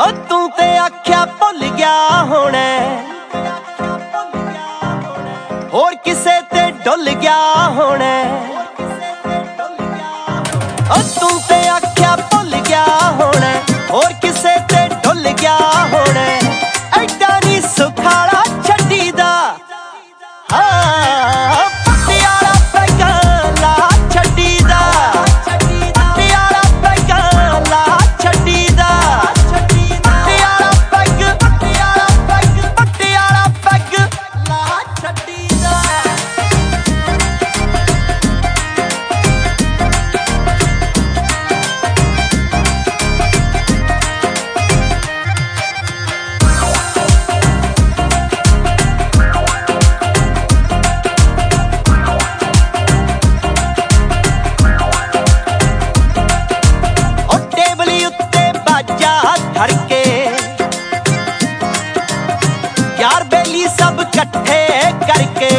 तू ते आख्या भुल गया होना, होर किसे ते डुल गया होना। तू ते आख्या भुल गया होना, होर किसे ते डुल गया होना। ऐडा नी सुखाला छड्डी दा, पटियाला पैगा ला छड्डी दा, पटियाला पैगा ला छड्डी दा, Patiala peg Patiala peg Patiala peg ला छड्डी दा। धड़के यार बेली सब कट्ठे करके,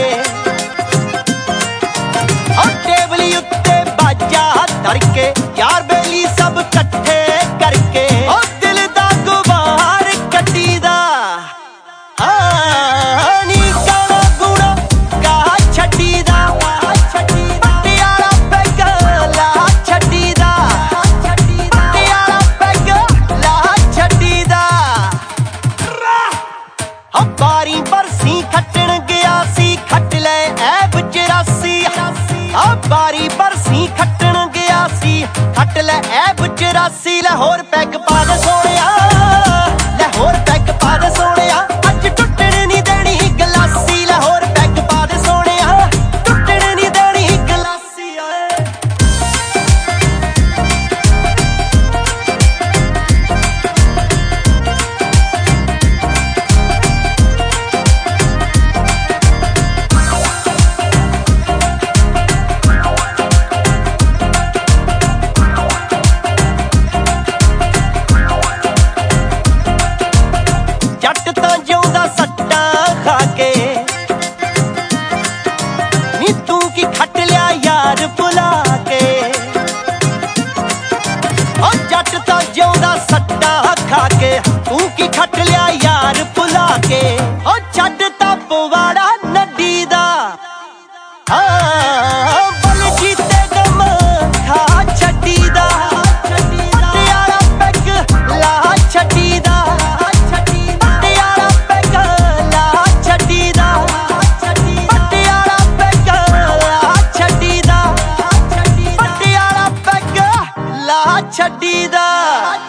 टेबली उत्ते बाजा धड़के यार बेली सब कट्ठे करके। दिल दा गुबार कट्टी दा, नी गाना गुणा गा छड्डी दा, पटियाला पैगा ला छड्डी दा, पटियाला पैगा ला छड्डी दा। बारी बरसी खट्टण गया सी, खट ले ऐब 84। बारी बरसी खट्टण गया सी, खट ले ऐब 84। लाहौर पैग पा दे सोहणिया, लाहौर पैग पा दे सोहणिया, अज टुटण नी देनी गलासी। लाहौर पैग पा दे सोहणिया, टुटण नी देनी गलासी। खट लिया यार बुला के, जट तां जिउंदा सट्टा खा के, तू की खट लिया यार बुला के। छड्ड तां पवाड़ा नड्डी दा, बल जीते गम खा छड्डी दा, पटियाला पैग ला छड्डी दा, पटियाला पैग ला छड्डी दा, पटियाला पैग ला छड्डी दा, पटियाला पैग ला छड्डी दा।